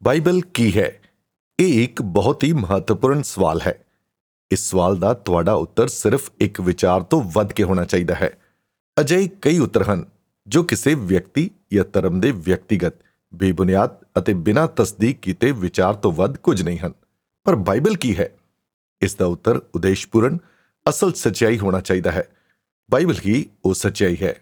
Bible ਕੀ ਹੈ? ਇਹ ਇੱਕ ਬਹੁਤ ਹੀ ਮਹੱਤਵਪੂਰਨ ਸਵਾਲ ਹੈ। ਇਸ ਸਵਾਲ ਦਾ ਤੁਹਾਡਾ ਉੱਤਰ ਸਿਰਫ ਇੱਕ ਵਿਚਾਰ ਤੋਂ ਵੱਧ ਕੇ ਹੋਣਾ ਚਾਹੀਦਾ ਹੈ। ਅਜਿਹੇ ਕਈ ਉੱਤਰ ਹਨ ਜੋ ਕਿਸੇ ਵਿਅਕਤੀ ਜਾਂ ਧਰਮ ਦੇ ਵਿਅਕਤੀਗਤ, ਬੇਬੁਨਿਆਦ ਅਤੇ ਬਿਨਾਂ ਤਸਦੀਕ ਕੀਤੇ ਵਿਚਾਰ ਤੋਂ ਵੱਧ ਕੁਝ ਨਹੀਂ ਹਨ। ਪਰ ਬਾਈਬਲ ਕੀ ਹੈ? ਇਸ ਦਾ ਉੱਤਰ ਉਦੇਸ਼ਪੂਰਨ, ਅਸਲ ਸੱਚਾਈ ਹੋਣਾ ਚਾਹੀਦਾ ਹੈ। ਬਾਈਬਲ ਹੀ ਉਹ ਸੱਚਾਈ ਹੈ।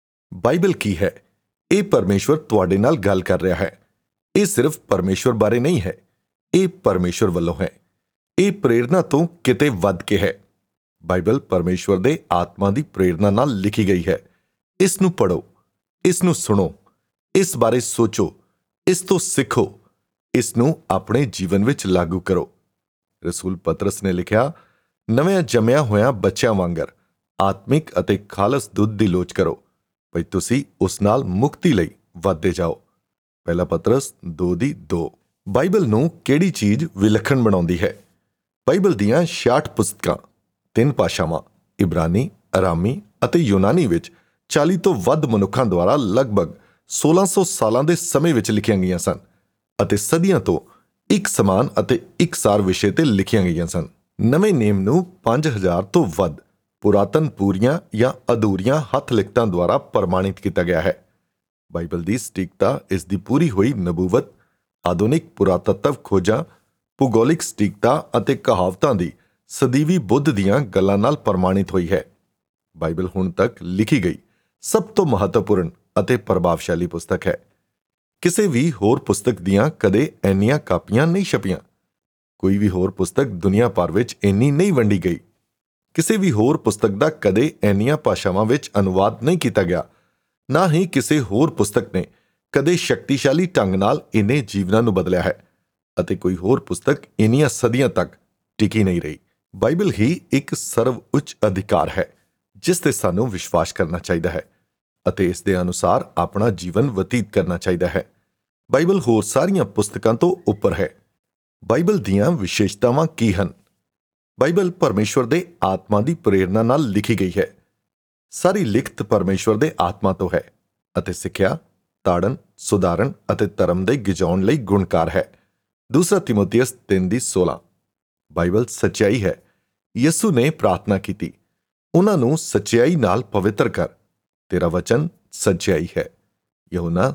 ਬਾਈਬਲ ਕੀ ਹੈ? ਇਹ ਪਰਮੇਸ਼ਵਰ ਤੁਹਾਡੇ ਨਾਲ ਗੱਲ ਕਰ ਰਿਹਾ ਹੈ। ਇਹ ਸਿਰਫ ਪਰਮੇਸ਼ਵਰ ਬਾਰੇ ਨਹੀਂ ਹੈ, ਇਹ ਪਰਮੇਸ਼ਵਰ ਵੱਲੋਂ ਹੈ। ਇਹ ਪ੍ਰੇਰਨਾ ਤੋਂ ਕਿਤੇ ਵੱਧ ਕੇ ਹੈ। ਬਾਈਬਲ ਪਰਮੇਸ਼ਵਰ ਦੇ ਆਤਮਾ ਦੀ ਪ੍ਰੇਰਨਾ ਨਾਲ ਲਿਖੀ ਗਈ ਹੈ। ਇਸ ਨੂੰ ਪੜ੍ਹੋ, ਇਸ ਨੂੰ ਸੁਣੋ, ਇਸ ਬਾਰੇ ਸੋਚੋ, ਇਸ ਤੋਂ ਸਿੱਖੋ, ਇਸ ਨੂੰ ਆਪਣੇ ਜੀਵਨ ਵਿੱਚ ਲਾਗੂ ਕਰੋ। ਰਸੂਲ ਪਤਰਸ ਨੇ ਲਿਖਿਆ, ਨਵੇਂ ਜੰਮਿਆ ਹੋਇਆਂ ਬੱਚਿਆਂ ਵਾਂਗਰ ਆਤਮਿਕ ਅਤੇ ਖਾਲਸ ਦੁੱਧ ਦੀ ਲੋਚ ਕਰੋ, ਭਈ ਤੁਸੀਂ ਉਸ ਨਾਲ ਮੁਕਤੀ ਲਈ ਵੱਧਦੇ ਜਾਓ। ਪਹਿਲਾ ਪਤਰਸ 2:2। ਬਾਈਬਲ ਨੂੰ ਕਿਹੜੀ ਚੀਜ਼ ਵਿਲੱਖਣ ਬਣਾਉਂਦੀ ਹੈ? ਬਾਈਬਲ ਦੀਆਂ 66 ਪੁਸਤਕਾਂ 3 ਭਾਸ਼ਾਵਾਂ ਇਬਰਾਨੀ, ਅਰਾਮੀ ਅਤੇ ਯੂਨਾਨੀ ਵਿੱਚ 40 ਤੋਂ ਵੱਧ ਮਨੁੱਖਾਂ ਦੁਆਰਾ ਲਗਭਗ 1600 ਸਾਲਾਂ ਦੇ ਸਮੇਂ ਵਿੱਚ ਲਿਖੀਆਂ ਗਈਆਂ ਸਨ ਅਤੇ ਸਦੀਆਂ ਤੋਂ ਇੱਕ ਸਮਾਨ ਅਤੇ ਇੱਕਸਾਰ ਵਿਸ਼ੇ ਤੇ ਲਿਖੀਆਂ ਗਈਆਂ ਸਨ। ਨਵੇਂ ਨੇਮ ਨੂੰ 5000 ਤੋਂ ਵੱਧ ਪੁਰਾਤਨ ਪੂਰੀਆਂ ਜਾਂ ਅਧੂਰੀਆਂ ਹੱਥ ਲਿਖਤਾਂ ਦੁਆਰਾ ਪ੍ਰਮਾਣਿਤ ਕੀਤਾ ਗਿਆ ਹੈ। ਬਾਈਬਲ ਦੀ ਸਟੀਕਤਾ ਇਸ ਦੀ ਪੂਰੀ ਹੋਈ ਨਬੂਵਤ, ਆਧੁਨਿਕ ਪੁਰਾਤੱਤਵ ਖੋਜਾਂ, ਭੂਗੋਲਿਕ ਸਟੀਕਤਾ ਅਤੇ ਕਹਾਵਤਾਂ ਦੀ ਸਦੀਵੀ ਬੁੱਧ ਦੀਆਂ ਗੱਲਾਂ ਨਾਲ ਪ੍ਰਮਾਣਿਤ ਹੋਈ ਹੈ। ਬਾਈਬਲ ਹੁਣ ਤੱਕ ਲਿਖੀ ਗਈ ਸਭ ਤੋਂ ਮਹੱਤਵਪੂਰਨ ਅਤੇ ਪ੍ਰਭਾਵਸ਼ਾਲੀ ਪੁਸਤਕ ਹੈ। ਕਿਸੇ ਵੀ ਹੋਰ ਪੁਸਤਕ ਦੀਆਂ ਕਦੇ ਇੰਨੀਆਂ ਕਾਪੀਆਂ ਨਹੀਂ ਛਪੀਆਂ। ਕੋਈ ਵੀ ਹੋਰ ਪੁਸਤਕ ਦੁਨੀਆ ਭਰ ਵਿੱਚ ਇੰਨੀ ਨਹੀਂ ਵੰਡੀ ਗਈ। ਕਿਸੇ ਵੀ ਹੋਰ ਪੁਸਤਕ ਦਾ ਕਦੇ ਇੰਨੀਆਂ ਭਾਸ਼ਾਵਾਂ ਵਿੱਚ ਅਨੁਵਾਦ ਨਹੀਂ ਕੀਤਾ ਗਿਆ। ਨਾ ਹੀ ਕਿਸੇ ਹੋਰ ਪੁਸਤਕ ਨੇ ਕਦੇ ਸ਼ਕਤੀਸ਼ਾਲੀ ਢੰਗ ਨਾਲ ਇੰਨੇ ਜੀਵਨਾਂ ਨੂੰ ਬਦਲਿਆ ਹੈ ਅਤੇ ਕੋਈ ਹੋਰ ਪੁਸਤਕ ਇੰਨੀਆਂ ਸਦੀਆਂ ਤੱਕ ਟਿਕੀ ਨਹੀਂ ਰਹੀ। ਬਾਈਬਲ ਹੀ ਇੱਕ ਸਰਵ ਉੱਚ ਅਧਿਕਾਰ ਹੈ ਜਿਸ ਤੇ ਸਾਨੂੰ ਵਿਸ਼ਵਾਸ ਕਰਨਾ ਚਾਹੀਦਾ ਹੈ ਅਤੇ ਇਸ ਦੇ ਅਨੁਸਾਰ ਆਪਣਾ ਜੀਵਨ ਬਤੀਤ ਕਰਨਾ ਚਾਹੀਦਾ ਹੈ। ਬਾਈਬਲ ਹੋਰ ਸਾਰੀਆਂ ਪੁਸਤਕਾਂ ਤੋਂ ਉੱਪਰ ਹੈ। ਬਾਈਬਲ ਦੀਆਂ ਵਿਸ਼ੇਸ਼ਤਾਵਾਂ ਕੀ ਹਨ? ਬਾਈਬਲ ਪਰਮੇਸ਼ਵਰ ਦੇ ਆਤਮਾ ਦੀ ਪ੍ਰੇਰਨਾ ਨਾਲ ਲਿਖੀ ਗਈ ਹੈ। ਸਾਰੀ ਲਿਖਤ ਪਰਮੇਸ਼ਵਰ ਦੇ ਆਤਮਾ ਤੋਂ ਹੈ ਅਤੇ ਸਿੱਖਿਆ, ਤਾੜਨ, ਸੁਧਾਰਨ ਅਤੇ ਧਰਮ ਦੇ ਗਿਜਾਉਣ ਲਈ ਗੁਣਕਾਰ ਹੈ। ਦੂਸਰਾ ਤਿਮੋਥੀਅਸ 3:16। ਬਾਈਬਲ ਸੱਚਾਈ ਹੈ। ਯਿਸੂ ਨੇ ਪ੍ਰਾਰਥਨਾ ਕੀਤੀ, ਉਹਨਾਂ ਨੂੰ ਸੱਚਾਈ ਨਾਲ ਪਵਿੱਤਰ ਕਰ, ਤੇਰਾ ਵਚਨ ਸੱਚਾਈ ਹੈ। ਯਹੋਨਾ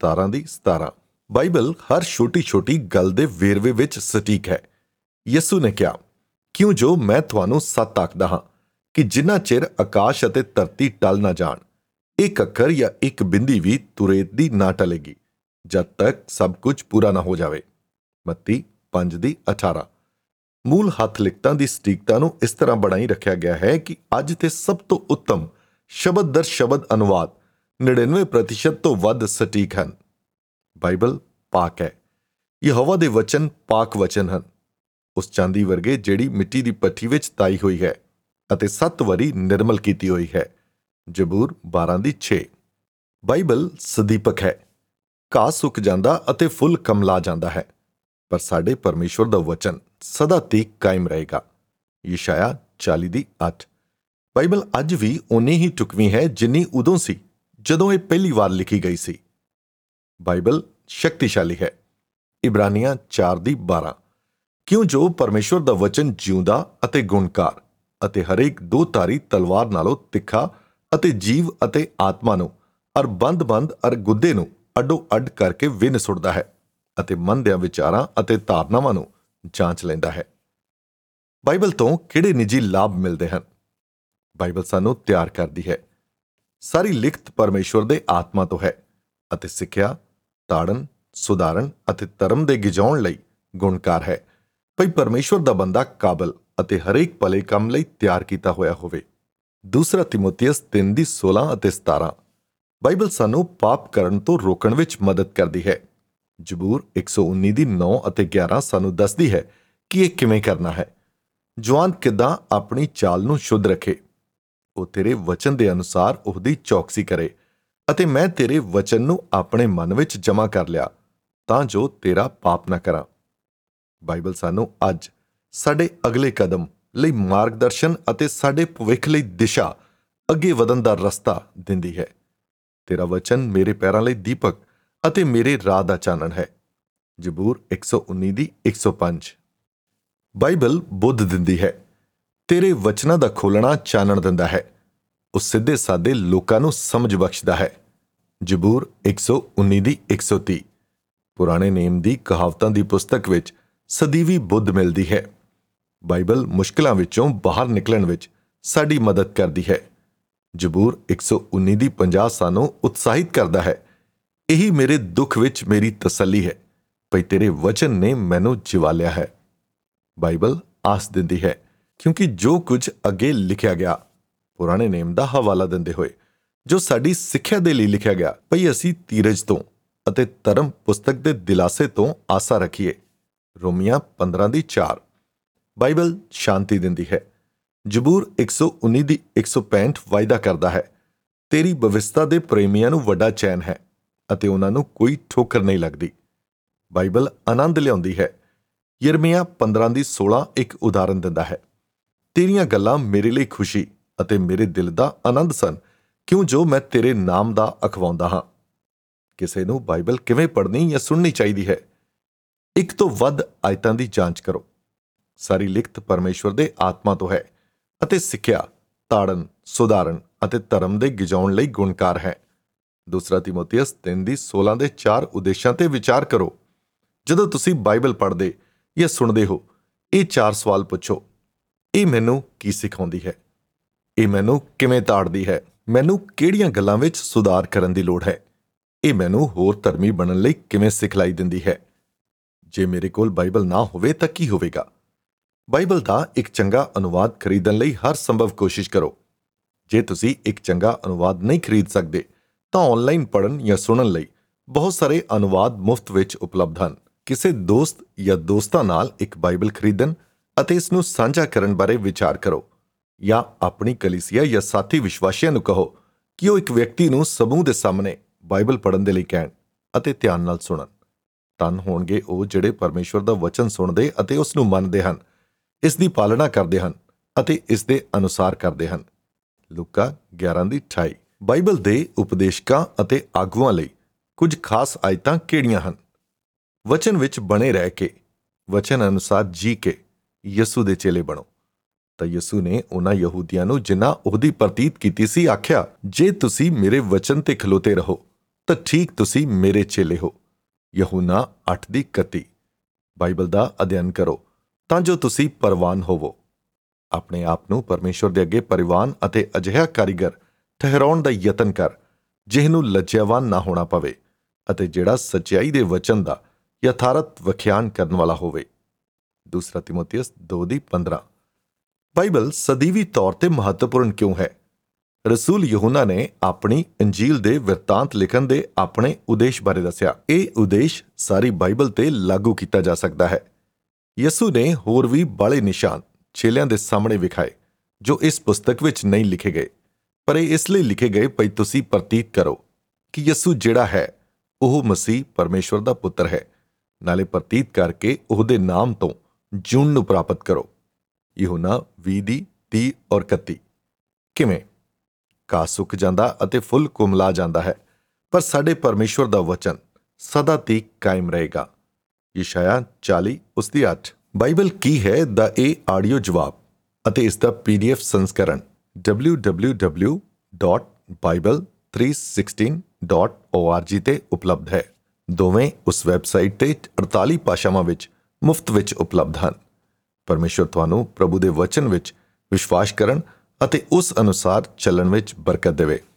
17:17। ਬਾਈਬਲ ਹਰ ਛੋਟੀ-ਛੋਟੀ ਗੱਲ ਦੇ ਵੇਰਵੇ ਵਿੱਚ ਸਟੀਕ ਹੈ। ਯਿਸੂ ਨੇ ਕਿਹਾ, ਕਿਉਂ ਜੋ ਮੈਂ ਤੁਹਾਨੂੰ ਸੱਚ ਆਖਦਾ ਹਾਂ ਕਿ ਜਿੰਨਾ ਚਿਰ ਆਕਾਸ਼ ਅਤੇ ਧਰਤੀ ਟਲ ਨਾ ਜਾਣ, ਇੱਕ ਅੱਖਰ ਜਾਂ ਇੱਕ ਬਿੰਦੀ ਵੀ ਤੁਰੇਤ ਦੀ ਨਾ ਟਲੇਗੀ, ਜਦ ਤੱਕ ਸਭ ਕੁਝ ਪੂਰਾ ਨਾ ਹੋ ਜਾਵੇ। ਮੱਤੀ 5:18। ਮੂਲ ਹੱਥ ਲਿਖਤਾਂ ਦੀ ਸਟੀਕਤਾ ਨੂੰ ਇਸ ਤਰ੍ਹਾਂ ਬਣਾਈ ਰੱਖਿਆ ਗਿਆ ਹੈ ਕਿ ਅੱਜ ਤੇ ਸਭ ਤੋਂ ਉੱਤਮ ਸ਼ਬਦ ਦਰ ਸ਼ਬਦ ਅਨੁਵਾਦ 99% ਤੋਂ ਵੱਧ ਸਟੀਕ ਹਨ। ਬਾਈਬਲ ਪਾਕ ਹੈ। ਯਹੋਵਾ ਦੇ ਵਚਨ ਪਾਕ ਵਚਨ ਹਨ, ਉਸ ਚਾਂਦੀ ਵਰਗੇ ਜਿਹੜੀ ਮਿੱਟੀ ਦੀ ਭੱਠੀ ਵਿੱਚ ਤਾਈ ਹੋਈ ਹੈ ਅਤੇ 7 ਵਾਰੀ ਨਿਰਮਲ ਕੀਤੀ ਹੋਈ ਹੈ। ਜ਼ਬੂਰ 12:6। ਬਾਈਬਲ ਸਦੀਪਕ ਹੈ। ਘਾਹ ਸੁੱਕ ਜਾਂਦਾ ਅਤੇ ਫੁੱਲ ਕਮਲਾ ਜਾਂਦਾ ਹੈ, ਪਰ ਸਾਡੇ ਪਰਮੇਸ਼ਵਰ ਦਾ ਵਚਨ ਸਦਾ ਤੀਕ ਕਾਇਮ ਰਹੇਗਾ। ਯਸ਼ਾਇਆ 40:8। ਬਾਈਬਲ ਅੱਜ ਵੀ ਓਨੀ ਹੀ ਢੁਕਵੀਂ ਹੈ ਜਿੰਨੀ ਉਦੋਂ ਸੀ ਜਦੋਂ ਇਹ ਪਹਿਲੀ ਵਾਰ ਲਿਖੀ ਗਈ ਸੀ। ਬਾਈਬਲ ਸ਼ਕਤੀਸ਼ਾਲੀ ਹੈ। ਇਬਰਾਨੀਆਂ 4:12। ਕਿਉਂ ਜੋ ਪਰਮੇਸ਼ਵਰ ਦਾ ਵਚਨ ਜਿਉਂਦਾ ਅਤੇ ਗੁਣਕਾਰ ਅਤੇ ਹਰੇਕ ਦੋ ਧਾਰੀ ਤਲਵਾਰ ਨਾਲੋਂ ਤਿੱਖਾ ਅਤੇ ਜੀਵ ਅਤੇ ਆਤਮਾ ਨੂੰ ਅਰ ਬੰਦ-ਬੰਦ ਅਰ ਗੁੱਦੇ ਨੂੰ ਅੱਡੋ-ਅੱਡ ਕਰਕੇ ਵਿੰਨ ਸੁੱਟਦਾ ਹੈ ਅਤੇ ਮਨ ਦਿਆਂ ਵਿਚਾਰਾਂ ਅਤੇ ਧਾਰਨਾਵਾਂ ਨੂੰ ਜਾਂਚ ਲੈਂਦਾ ਹੈ। ਬਾਈਬਲ ਤੋਂ ਕਿਹੜੇ ਨਿੱਜੀ ਲਾਭ ਮਿਲਦੇ ਹਨ? ਬਾਈਬਲ ਸਾਨੂੰ ਤਿਆਰ ਕਰਦੀ ਹੈ। ਸਾਰੀ ਲਿਖਤ ਪਰਮੇਸ਼ਵਰ ਦੇ ਆਤਮਾ ਤੋਂ ਹੈ ਅਤੇ ਸਿੱਖਿਆ, ਤਾੜਨ, ਸੁਧਾਰਨ ਅਤੇ ਧਰਮ ਦੇ ਗਿਜਾਉਣ ਲਈ ਗੁਣਕਾਰ ਹੈ, ਭਈ ਪਰਮੇਸ਼ਵਰ ਦਾ ਬੰਦਾ ਕਾਬਲ ਅਤੇ ਹਰੇਕ ਭਲੇ ਕੰਮ ਲਈ ਤਿਆਰ ਕੀਤਾ ਹੋਇਆ ਹੋਵੇ। ਦੂਸਰਾ ਤਿਮੋਥੀਅਸ 3:16 ਅਤੇ 17। ਬਾਈਬਲ ਸਾਨੂੰ ਪਾਪ ਕਰਨ ਤੋਂ ਰੋਕਣ ਵਿੱਚ ਮਦਦ ਕਰਦੀ ਹੈ। ਜ਼ਬੂਰ 119:9 ਅਤੇ 11 ਸਾਨੂੰ ਦੱਸਦੀ ਹੈ ਕਿ ਇਹ ਕਿਵੇਂ ਕਰਨਾ ਹੈ। ਜਵਾਨ ਕਿੱਦਾਂ ਆਪਣੀ ਚਾਲ ਨੂੰ ਸ਼ੁੱਧ ਰੱਖੇ। ਉਹ ਤੇਰੇ ਵਚਨ ਦੇ ਅਨੁਸਾਰ ਉਹਦੀ ਚੌਕਸੀ ਕਰੇ ਅਤੇ ਮੈਂ ਤੇਰੇ ਵਚਨ ਨੂੰ ਆਪਣੇ ਮਨ ਵਿੱਚ ਜਮ੍ਹਾਂ ਕਰ ਲਿਆ ਤਾਂ ਜੋ ਤੇਰਾ ਪਾਪ ਨਾ ਕਰਾਂ। ਬਾਈਬਲ ਸਾਨੂੰ ਅੱਜ ਸਾਡੇ ਅਗਲੇ ਕਦਮ ਲਈ ਮਾਰਗਦਰਸ਼ਨ ਅਤੇ ਸਾਡੇ ਭਵਿੱਖ ਲਈ ਦਿਸ਼ਾ, ਅੱਗੇ ਵਧਣ ਦਾ ਰਸਤਾ ਦਿੰਦੀ ਹੈ। ਤੇਰਾ ਵਚਨ ਮੇਰੇ ਪੈਰਾਂ ਲਈ ਦੀਪਕ ਅਤੇ ਮੇਰੇ ਰਾਹ ਦਾ ਚਾਨਣ ਹੈ। ਜ਼ਬੂਰ 119 ਦੀ 105। ਬਾਈਬਲ ਬੁੱਧ ਦਿੰਦੀ ਹੈ। ਤੇਰੇ ਵਚਨਾਂ ਦਾ ਖੋਲ੍ਹਣਾ ਚਾਨਣ ਦਿੰਦਾ ਹੈ। ਉਹ ਸਿੱਧੇ ਸਾਦੇ ਲੋਕਾਂ ਨੂੰ ਸਮਝ ਬਖਸ਼ਦਾ ਹੈ। ਜ਼ਬੂਰ 119 ਦੀ 130। ਪੁਰਾਣੇ ਨੇਮ ਦੀ ਕਹਾਵਤਾਂ ਦੀ ਪੁਸਤਕ ਵਿੱਚ ਸਦੀਵੀ ਬੁੱਧ ਮਿਲਦੀ ਹੈ। ਬਾਈਬਲ ਮੁਸ਼ਕਲਾਂ ਵਿੱਚੋਂ ਬਾਹਰ ਨਿਕਲਣ ਵਿੱਚ ਸਾਡੀ ਮਦਦ ਕਰਦੀ ਹੈ। ਜ਼ਬੂਰ 119 ਦੀ 50 ਸਾਨੂੰ ਉਤਸ਼ਾਹਿਤ ਕਰਦਾ ਹੈ। ਇਹੀ ਮੇਰੇ ਦੁੱਖ ਵਿੱਚ ਮੇਰੀ ਤਸੱਲੀ ਹੈ, ਭਈ ਤੇਰੇ ਵਚਨ ਨੇ ਮੈਨੂੰ ਜਿਵਾਲਿਆ ਹੈ। ਬਾਈਬਲ ਆਸ ਦਿੰਦੀ ਹੈ, ਕਿਉਂਕਿ ਜੋ ਕੁਝ ਅੱਗੇ ਲਿਖਿਆ ਗਿਆ, ਪੁਰਾਣੇ ਨੇਮ ਦਾ ਹਵਾਲਾ ਦਿੰਦੇ ਹੋਏ, ਜੋ ਸਾਡੀ ਸਿੱਖਿਆ ਦੇ ਲਈ ਲਿਖਿਆ ਗਿਆ, ਭਈ ਅਸੀਂ ਧੀਰਜ ਤੋਂ ਅਤੇ ਧਰਮ ਪੁਸਤਕ ਦੇ ਦਿਲਾਸੇ ਤੋਂ ਆਸਾ ਰੱਖੀਏ। ਰੋਮੀਆਂ 15 ਦੀ 4। ਬਾਈਬਲ ਸ਼ਾਂਤੀ ਦਿੰਦੀ ਹੈ। ਜ਼ਬੂਰ 119 ਦੀ 165 ਵਾਅਦਾ ਕਰਦਾ ਹੈ, ਤੇਰੀ ਬਵਿਸਤਾ ਦੇ ਪ੍ਰੇਮੀਆਂ ਨੂੰ ਵੱਡਾ ਚੈਨ ਹੈ ਅਤੇ ਉਹਨਾਂ ਨੂੰ ਕੋਈ ਠੋਕਰ ਨਹੀਂ ਲੱਗਦੀ। ਬਾਈਬਲ ਆਨੰਦ ਲਿਆਉਂਦੀ ਹੈ। ਯਿਰਮੀਆ 15 ਦੀ 16 ਇੱਕ ਉਦਾਹਰਨ ਦਿੰਦਾ ਹੈ, ਤੇਰੀਆਂ ਗੱਲਾਂ ਮੇਰੇ ਲਈ ਖੁਸ਼ੀ ਅਤੇ ਮੇਰੇ ਦਿਲ ਦਾ ਆਨੰਦ ਸਨ, ਕਿਉਂ ਜੋ ਮੈਂ ਤੇਰੇ ਨਾਮ ਦਾ ਅਖਵਾਉਂਦਾ ਹਾਂ। ਕਿਸੇ ਨੂੰ ਬਾਈਬਲ ਕਿਵੇਂ ਪੜ੍ਹਨੀ ਜਾਂ ਸੁਣਨੀ ਚਾਹੀਦੀ ਹੈ? ਇੱਕ ਤੋਂ ਵੱਧ ਆਇਤਾਂ ਦੀ ਜਾਂਚ ਕਰੋ। ਸਾਰੀ ਲਿਖਤ ਪਰਮੇਸ਼ਵਰ ਦੇ ਆਤਮਾ ਤੋਂ ਹੈ ਅਤੇ ਸਿੱਖਿਆ, ਤਾੜਨ, ਸੁਧਾਰਨ ਅਤੇ ਧਰਮ ਦੇ ਗਿਜਾਉਣ ਲਈ ਗੁਣਕਾਰ ਹੈ। ਦੂਸਰਾ ਤਿਮੋਥੀਅਸ 3 ਦੀ 16 ਦੇ 4 ਉਦੇਸ਼ਾਂ ਤੇ ਵਿਚਾਰ ਕਰੋ। ਜਦੋਂ ਤੁਸੀਂ ਬਾਈਬਲ ਪੜ੍ਹਦੇ ਜਾਂ ਸੁਣਦੇ ਹੋ, ਇਹ 4 ਸਵਾਲ ਪੁੱਛੋ। ਇਹ ਮੈਨੂੰ ਕੀ ਸਿਖਾਉਂਦੀ ਹੈ? ਇਹ ਮੈਨੂੰ ਕਿਵੇਂ ਤਾੜਦੀ ਹੈ? ਮੈਨੂੰ ਕਿਹੜੀਆਂ ਗੱਲਾਂ ਵਿੱਚ ਸੁਧਾਰ ਕਰਨ ਦੀ ਲੋੜ ਹੈ? ਇਹ ਮੈਨੂੰ ਹੋਰ ਧਰਮੀ ਬਣਨ ਲਈ ਕਿਵੇਂ ਸਿਖਲਾਈ ਦਿੰਦੀ ਹੈ? ਜੇ ਮੇਰੇ ਕੋਲ ਬਾਈਬਲ ਨਾ ਹੋਵੇ ਤਾਂ ਕੀ ਹੋਵੇਗਾ? ਬਾਈਬਲ ਦਾ ਇੱਕ ਚੰਗਾ ਅਨੁਵਾਦ ਖਰੀਦਣ ਲਈ ਹਰ ਸੰਭਵ ਕੋਸ਼ਿਸ਼ ਕਰੋ। ਜੇ ਤੁਸੀਂ ਇੱਕ ਚੰਗਾ ਅਨੁਵਾਦ ਨਹੀਂ ਖਰੀਦ ਸਕਦੇ ਤਾਂ ਆਨਲਾਈਨ ਪੜ੍ਹਨ ਜਾਂ ਸੁਣਨ ਲਈ ਬਹੁਤ ਸਾਰੇ ਅਨੁਵਾਦ ਮੁਫਤ ਵਿੱਚ ਉਪਲਬਧ ਹਨ। ਕਿਸੇ ਦੋਸਤ ਜਾਂ ਦੋਸਤਾਂ ਨਾਲ ਇੱਕ ਬਾਈਬਲ ਖਰੀਦਣ ਅਤੇ ਇਸ ਨੂੰ ਸਾਂਝਾ ਕਰਨ ਬਾਰੇ ਵਿਚਾਰ ਕਰੋ, ਜਾਂ ਆਪਣੀ ਕਲੀਸਿਆ ਜਾਂ ਸਾਥੀ ਵਿਸ਼ਵਾਸੀਆਂ ਨੂੰ ਕਹੋ ਕਿ ਉਹ ਇੱਕ ਵਿਅਕਤੀ ਨੂੰ ਸਮੂਹ ਦੇ ਸਾਹਮਣੇ ਬਾਈਬਲ ਪੜ੍ਹਨ ਦੇ ਲਈ ਕਹਿਣ ਅਤੇ ਧਿਆਨ ਨਾਲ ਸੁਣਨ। ਧੰਨ ਹੋਣਗੇ ਉਹ ਜਿਹੜੇ ਪਰਮੇਸ਼ਵਰ ਦਾ ਵਚਨ ਸੁਣਦੇ ਅਤੇ ਉਸ ਨੂੰ ਮੰਨਦੇ ਹਨ, ਇਸ ਦੀ ਪਾਲਣਾ ਕਰਦੇ ਹਨ ਅਤੇ ਇਸ ਦੇ ਅਨੁਸਾਰ ਕਰਦੇ ਹਨ। ਲੂਕਾ 11 ਦੀ 28। ਬਾਈਬਲ ਦੇ ਉਪਦੇਸ਼ਕਾਂ ਅਤੇ ਆਗੂਆਂ ਲਈ ਕੁਝ ਖਾਸ ਆਇਤਾਂ ਕਿਹੜੀਆਂ ਹਨ? ਵਚਨ ਵਿੱਚ ਬਣੇ ਰਹਿ ਕੇ, ਵਚਨ ਅਨੁਸਾਰ ਜੀ ਕੇ ਯਿਸੂ ਦੇ ਚੇਲੇ ਬਣੋ। ਤਾਂ ਯਿਸੂ ਨੇ ਉਹਨਾਂ ਯਹੂਦੀਆਂ ਨੂੰ ਜਿਨ੍ਹਾਂ ਉਹਦੀ ਪ੍ਰਤੀਤ ਕੀਤੀ ਸੀ ਆਖਿਆ, ਜੇ ਤੁਸੀਂ ਮੇਰੇ ਵਚਨ ਤੇ ਖਲੋਤੇ ਰਹੋ ਤਾਂ ਠੀਕ ਤੁਸੀਂ ਮੇਰੇ ਚੇਲੇ ਹੋ। ਯਹੂਨਾ 8 ਦੀ 31। ਬਾਈਬਲ ਦਾ ਅਧਿਐਨ ਕਰੋ ਤਾਂ ਜੋ ਤੁਸੀਂ ਪਰਵਾਨ ਹੋਵੋ। ਆਪਣੇ ਆਪ ਨੂੰ ਪਰਮੇਸ਼ਵਰ ਦੇ ਅੱਗੇ ਪਰਿਵਾਨ ਅਤੇ ਅਜਿਹਾ ਕਾਰੀਗਰ ਠਹਿਰਾਉਣ ਦਾ ਯਤਨ ਕਰ, ਜਿਹਨੂੰ ਲੱਜਿਆਵਾਨ ਨਾ ਹੋਣਾ ਪਵੇ ਅਤੇ ਜਿਹੜਾ ਸੱਚਾਈ ਦੇ ਵਚਨ ਦਾ ਯਥਾਰਥ ਵਿਖਿਆਨ ਕਰਨ ਵਾਲਾ ਹੋਵੇ। ਦੂਸਰਾ ਤਿਮੋਥੀਅਸ 2 ਦੀ 15। ਬਾਈਬਲ ਸਦੀਵੀ ਤੌਰ ਤੇ ਮਹੱਤਵਪੂਰਨ ਕਿਉਂ ਹੈ? ਰਸੂਲ ਯਹੂਨਾ ਨੇ ਆਪਣੀ ਇੰਜੀਲ ਦੇ ਬਿਰਤਾਂਤ ਲਿਖਣ ਦੇ ਆਪਣੇ ਉਦੇਸ਼ ਬਾਰੇ ਦੱਸਿਆ। ਇਹ ਉਦੇਸ਼ ਸਾਰੀ ਬਾਈਬਲ ਤੇ ਲਾਗੂ ਕੀਤਾ ਜਾ ਸਕਦਾ ਹੈ। ਯਿਸੂ ਨੇ ਹੋਰ ਵੀ ਬਾਲੇ ਨਿਸ਼ਾਨ ਚੇਲਿਆਂ ਦੇ ਸਾਹਮਣੇ ਵਿਖਾਏ ਜੋ ਇਸ ਪੁਸਤਕ ਵਿੱਚ ਨਹੀਂ ਲਿਖੇ ਗਏ, ਪਰ ਇਹ ਇਸ ਲਈ ਲਿਖੇ ਗਏ ਭਈ ਤੁਸੀਂ ਪ੍ਰਤੀਤ ਕਰੋ ਕਿ ਯਿਸੂ ਜਿਹੜਾ ਹੈ ਉਹ ਮਸੀਹ ਪਰਮੇਸ਼ਵਰ ਦਾ ਪੁੱਤਰ ਹੈ, ਨਾਲੇ ਪ੍ਰਤੀਤ ਕਰਕੇ ਉਹਦੇ ਨਾਮ ਤੋਂ ਜੀਵਨ ਨੂੰ ਪ੍ਰਾਪਤ ਕਰੋ। ਯਹੂਨਾ 20 ਦੀ 30 ਔਰ 31। ਕਿਵੇਂ? ਘਾਹ ਸੁੱਕ ਜਾਂਦਾ ਅਤੇ ਫੁੱਲ ਕੁਮਲਾ ਜਾਂਦਾ ਹੈ, ਪਰ ਸਾਡੇ ਪਰਮੇਸ਼ਵਰ ਦਾ ਵਚਨ ਸਦਾ ਤੀਕ ਕਾਇਮ ਰਹੇਗਾ। ਯਸ਼ਾਇਆ 40 ਉਸ ਦੀ 8। ਬਾਈਬਲ ਕੀ ਹੈ ਦਾ ਇਹ ਆਡੀਓ ਜਵਾਬ ਅਤੇ ਇਸ ਦਾ PDF ਸੰਸਕਰਣ www.bible316.org ਤੇ ਉਪਲਬਧ ਹੈ। ਦੋਵੇਂ ਉਸ ਵੈਬਸਾਈਟ ਤੇ 48 ਭਾਸ਼ਾਵਾਂ ਵਿੱਚ ਮੁਫਤ ਵਿੱਚ ਉਪਲਬਧ ਹਨ। ਪਰਮੇਸ਼ਵਰ ਤੁਹਾਨੂੰ ਪ੍ਰਭੂ ਦੇ ਵਚਨ ਵਿੱਚ ਵਿਸ਼ਵਾਸ ਕਰਨ ਅਤੇ ਉਸ ਅਨੁਸਾਰ ਚੱਲਣ ਵਿੱਚ ਬਰਕਤ ਦੇਵੇ।